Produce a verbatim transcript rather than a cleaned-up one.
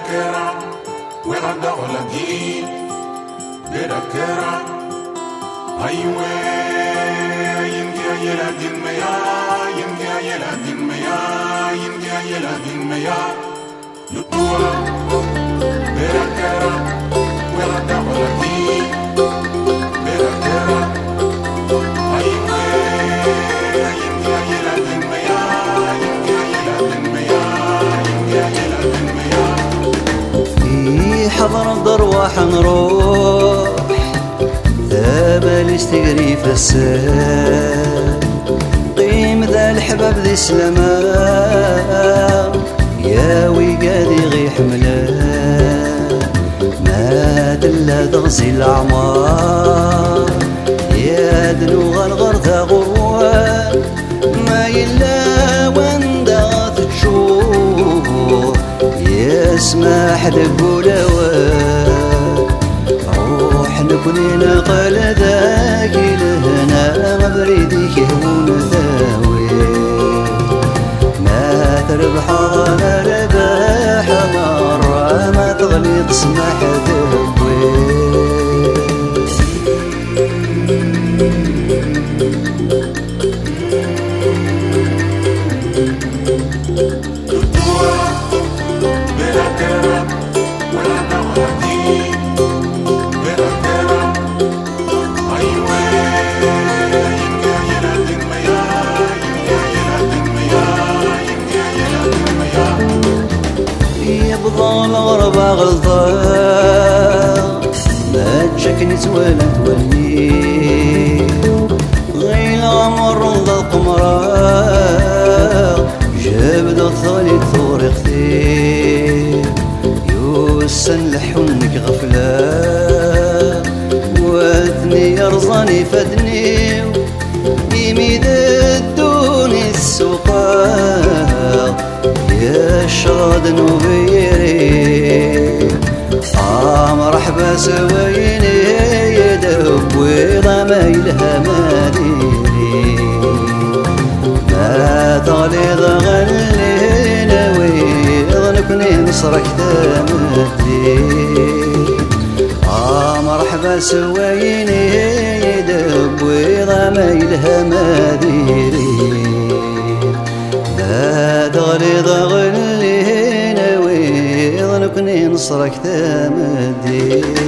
berakera weganda olagi berakera aywe yingia yela dinmeya yingia yela dinmeya yingia yela dinmeya yutua berakera weganda olagi berakera aywe yingia yela dinmeya yingia yela dinmeya yingia yela dinmeya حضر الضرواح نروح ذابل تجري في السهل قيم ذا الحباب ذي سلمان يا ويقادي غي حملان ما دلا تغسي الأعمار يا دلوغ الغرثة غروان ما يلا وندغت تشوف يسمح لك ولوان روح نكونين قال ذاك لهنا مبريدك هون ذاوي ما تربح غانا رباح مرة ما تغلي تسمح ذوي يبضل غربة غلطان ما تشكني ولا تولي غير غمر ضد القمراء جبد الثاني ثور كثير يوسن لحونك غفلة وثني يرزاني فدني يميد الدوني السوقات يا شاد نوبيري آه مرحبا سويني يدب ويضا ما يلها مديري ما تغليظ غلينا ويضنكني نصرك تمدي آه مرحبا سويني يدب ويضا ما يلها مديري تغليظ غلينا ويضنكني نصرك تمدي